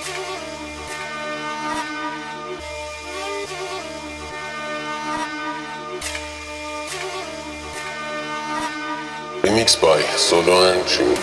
Remix by Solo and Jimmy.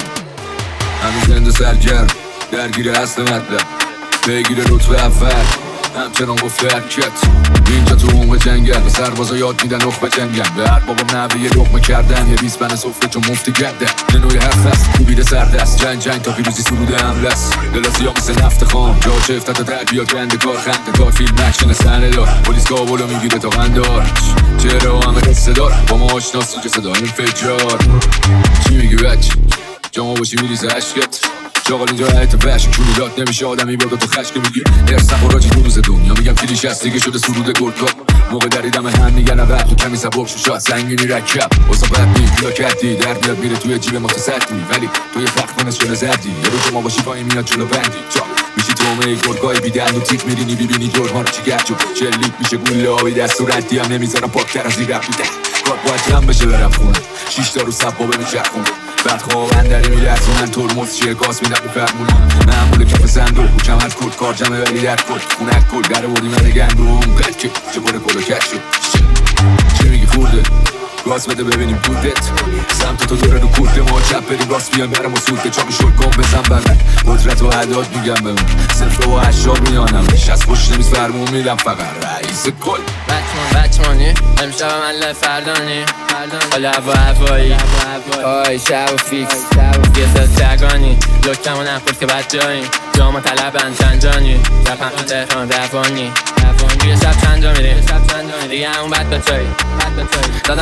هنوز زنده سرگرم درگیر اصل مطلب پیگیر رتبه اول همچنان گفته حرکت اینجا تو عمق جنگل به سربازا یاد میدن نخبه جنگل به هر بابا نوه یه لقمه کردن یه ریزبن صفره چون مفتی گردن نوعی هفت است کوبیده سردست جنگ تا پیروزی سروده حمله است دلاسی ها مثل نفت خام جا چفته تا تربیا گنده کار خنده دار فیلم اکشن صحنه دار پلیس گاولو میگیره تا قندار چهره و همه قصه دار با ما آشناسی که صدای انفجار چی میگی بچه جامعه باشی میریزه عشقت شاغل اینجا حیط وحش کونیلات نمیشه آدمی بادا تو خشک میگی ارسم و راجی دو روز دنیا میگم کلیش هست دیگه شده سرود گرگا موقع دریدم هم میگن عقب تو کمی سبک شو شاید سنگینی رکب واسه بد نی یا کردی درد میاد میره توی جیب متصدی ولی توی فرق کنست شده زردی یه رو که ما باشی پایی میاد جلو بندی جا میشی تومه گرگای بیدن و تیک میرینی ببینی جرما رو چی گرد چلیک میشه گوله آبی دست و ردی هم نمیذارم پاکتر از این رب بوده کار باید جمع بشه برم خونه 6 تا رو سبابه میچرخونه بعد خوابن داری میلرزونن ترمز چیه گاز میدن به فرمونم معمول کف صندوق و کمر کرد کار جمعه ولی در کرد خونک کرد در بردی من گندوم قد که چه بره کلو کش شد چی میگی خورده گاز بده ببینیم کودت سمت تو دوره رو کورده ما چپ بریم راست بیان برم و سوده چامی شد گم بزن بغل قدرت و عداد میگم بمون صفر و هشتاد میانم نشست پشت نمیز فرمون میرم فقط رئیس کل بچمانی امشب من لفردانی حالا هوایی آی شب و فیکس یه سه سگانی لکم و نخورد که بد جاییم جامو طلبن چنجانی رپم تو تهران روانی یه شب چند جا میریم دیگه همون بد به توی دادم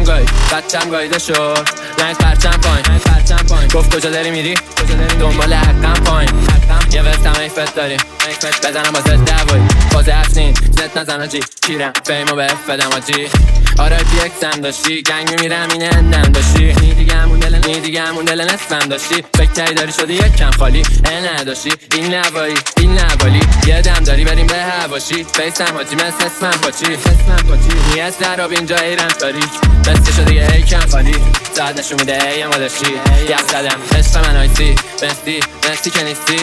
بچم گایده شد نهیز پرچم پایین گفت کجا داری میری دنبال حقم پایین یه وستم ایفت داری بزنم با زد دوایی باز افسین زد نزن آجی کیرم فیمو به افدم آجی آره تی اکسم داشتی گنگ میمیرم این اندم داشتی نی دیگه همون دل نصفم داشتی فکر کردی داری شدی یک کم خالی نداشتی این نوالی یه دم داری بریم به هواشی فیسم حاجی مثل اسمم پاچی نیست در آب اینجا ایرم تاریک مثل شده یه ای کم خالی ساعت نشون میده ای ما داشتی یه زدم عشق من آیسی مستی که نیستی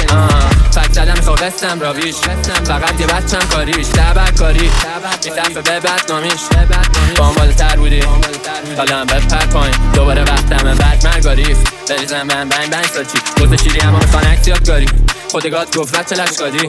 فکر زدم میخوا قسم راویش فقط یه بچم کاریش تبکاری میتفه به بدنامیش با هم بالتر بودی حالا هم بپر پایین دوباره وقتمه بعد مرگاریف بریزم من بین ساچی بوزه شیری اما میخوان اکسیاتگاری خودگات گفت بچه لشکادی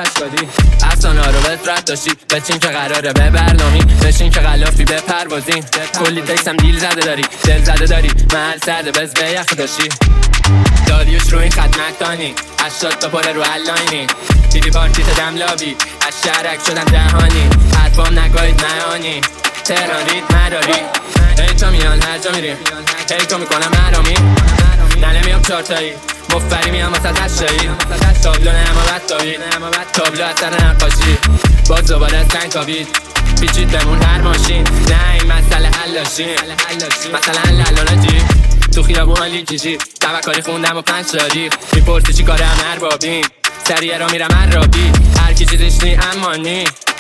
افسانه رو بهت داشتی بچین که قراره به برنامی بشین که غلافی به پروازین کلی تکسم دیل زده داری محل سرده بز به یخ داشتی داریوش رو این خط مکتانی 80 تا پره رو الاینی تیوی پارتیت دم لابی از شهرک شدم جهانی حرفام نگاهید معانی تهران رید مداری هیچا میان هر جا میریم هیچا میکنم مرامی نه نمیام چارتایی مفری میام واسه دشتایی تابلو نه اما بدتایی تابلو از سر نقاشی باز دوباره از سنگ کابید پیچید بمون هر ماشین نه این مسئله حل داشتیم مثلا لالانجی تو خیابون حالی کشی تبکاری خوندم و 5 تاریخ میپرسی چی کارم اربابیم سریع را میرم عرابی هر کی چیزش نی اما نی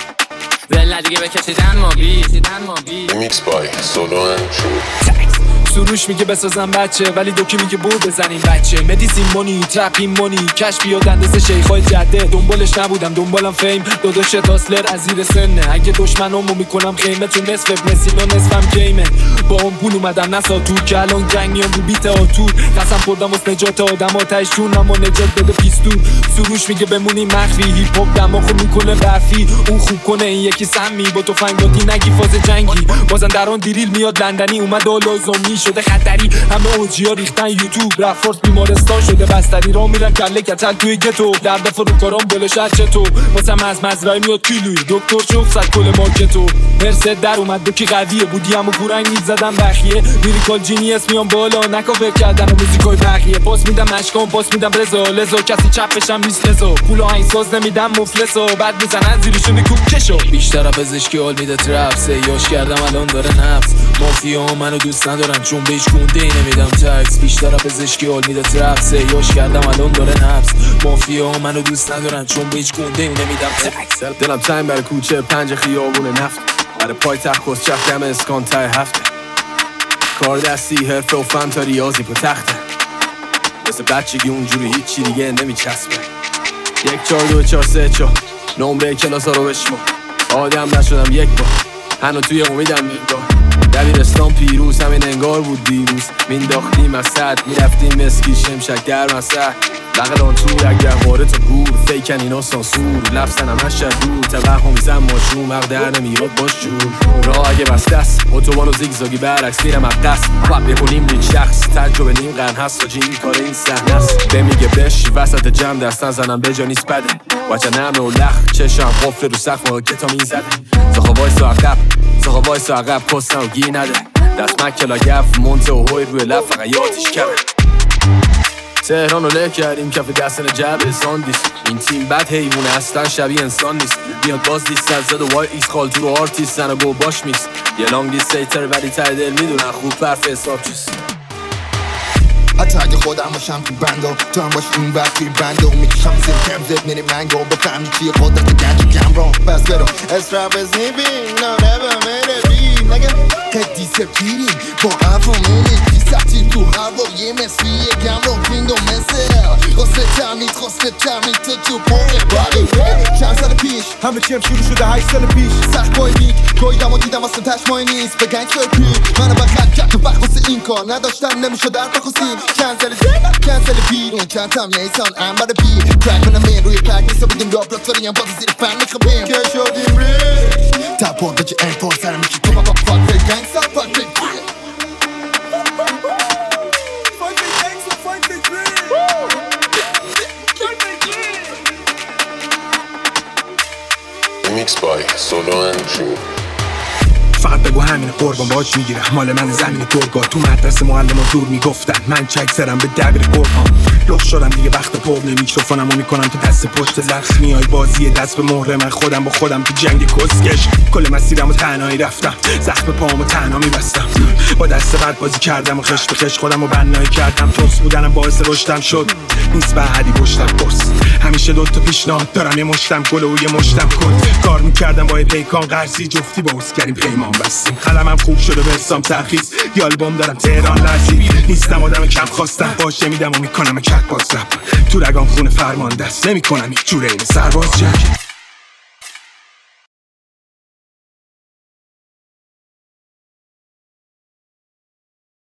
ولی دیگه بکشید اما بی Remix by Solo and Jimmy. سروش میگه بسازم بچه ولی دوکی میگه بور بزنیم بچه مدیسین مونی ترپین مونی کش بیاد اندازه شیخای جده دنبالش نبودم دنبالم فیم داداش تاسلر از زیر سنه اگه دشمنامو میکنم خیمه چون نصف ابن و نصفم گیمه با اون پول اومدم نساتور که الان جنگ میام رو بیت آتور قسم خوردم واسه نجات آدم آتش جونم و نجات بده پیستور سروش میگه بمونی مخفی هیپ هاپ دماغو میکنه برفی اون خوب کنه این یکی سمی با تو فنگ دادی نگی فاز جنگی بازن درون دیریل میاد لندنی اومد لازمی شده خطری همه اوجیا ریختن یوتیوب رفورس بیمارستان شده بستری را میرن کله کتل توی گتو درد فروکارام بلش چطور واسم از مزرعه میاد کیلوی دکتر شوخ زد کل مارکتو مرسد در اومد دوکی قویه بودی همو گورنگ میزدم بخیه لیریکال جینیس میام بالا نکاور کردن و موزیکای بقیه پاس میدم اشکام پاس میدم رضا لزا کسی چپشم نیست لزا پول آهنگساز نمیدم مفلسا بعد میزنن زیرشون کوب کشو بیشتر پزشکی حال میده ترپ سیاش کردم الان داره نفس مافیا منو دوست ندارن چون بهش کنده نمیدم تکس بیشتر پزشکی حال میده ترپ سیاش کردم الان داره نفس مافیا منو دوست ندارن چون بهش کنده نمیدم تکس دلم تنگ برای کوچه 5 خیابون نفت برای پای تخت کسچف دم اسکان تای هفته کار دستی حرفه و فن تا ریاضی پا تخته مثل بچگی اونجوری هیچی دیگه نمیچسبه 1 4 2 4 3 4 نمره کلاس ها رو بشمار. آدم نشدم یک بار، هنو توی امیدم میگار. دبیرستان پیروز همین انگار بود دیروز. مینداختیم از سد میرفتیم مسکی شمشک در مسد بغل آن تو یک گهواره تا گور. فیکن اینا سانسور لفظن همش دور. توهم میزن ماشون مغ در نمیاد باش جور. راه اگه بسته است اتوبان و زیگزاگی برعکس میرم عقص. وقت بکنیم لید شخص تجربه نیم قرن هست تا این کار این صحنه است. به میگه بشی وسط جمع دستن زنم به جا نیست بده. بچه نمه و لخ چشم قفل رو سقف و کتا میزده. ساخا وایسا عقب پستن و گی نده. دست مکلا گف مونته و هوی روی لب فقط یادش کمه. تهران رو له کردیم کف دستن جبه ساندیس. این تیم بد حیوونه اصلا شبیه انسان نیست. میاد باز لیست از زد و وای ایس خال تو رو آرتیستن و گو باش میکس. یه لانگ دیستیتر ولی ته دل میدونن خوب پرف حساب چیست. حتی اگه خودم باشم تو بندا تو هم باش این وقت توی بندا میکشم زیر کمزت میری منگا بفهمی چیه قدرت گنج کم را بس برو اسراب از نیبین ناربه میره بیم نگه قدی سپیریم با عواملی بی سختی تو هوایی مثل یه گم رو فیند و مثل خواست تمید تو پره باری چند سال پیش همه چیم شروع شده 8 سال پیش سخت بای میک گویدم و دیدم واسه تشمای نیست به گنگ سای پیر منو بخط کرد تو وقت واسه این کار نداشتم نمیشد در بخواستیم کنسل بیرون چند تم نیسان انبر بی کرک منم این روی کرک نیسا بودیم لابراتوری هم باز زیر فن میخوابیم که شدیم ریش تپار بجه این پار سرم میکی تو بابا فاک فیل گنگ سا فاک فیل Mixed by Solo and True. فقط بگو همین قربان باج میگیرم مال من زمین گرگا. تو مدرسه معلم دور میگفتن من چک سرم به دبیر قرآن. لخ شدم دیگه وقت پرنه میکروفونم و میکنم تو دست پشت لفظ میای بازی دست به مهره من خودم با خودم تو جنگ کسکش. کل مسیرم و تنهایی رفتم زخم پامو تنها میبستم. با دست بعد بازی کردم و خش به خش خودم و بنایی کردم. توس بودنم باعث رشدم شد نیست بعدی پشتم بس. همیشه دوتا پیشنهاد دارم یه مشتم گل و یه مشتم کن. کار میکردم با پیکان قرضی جفتی با اسکرین پیمان بستیم. قلمم خوب شده برسام ترخیص یه آلبوم دارم تهران لرزی. نیستم آدم کم خواستم باشه میدم و میکنم کک باز رپ. تو رگام خونه فرمان دست نمیکنم هیچ جوره این سرباز جنگ.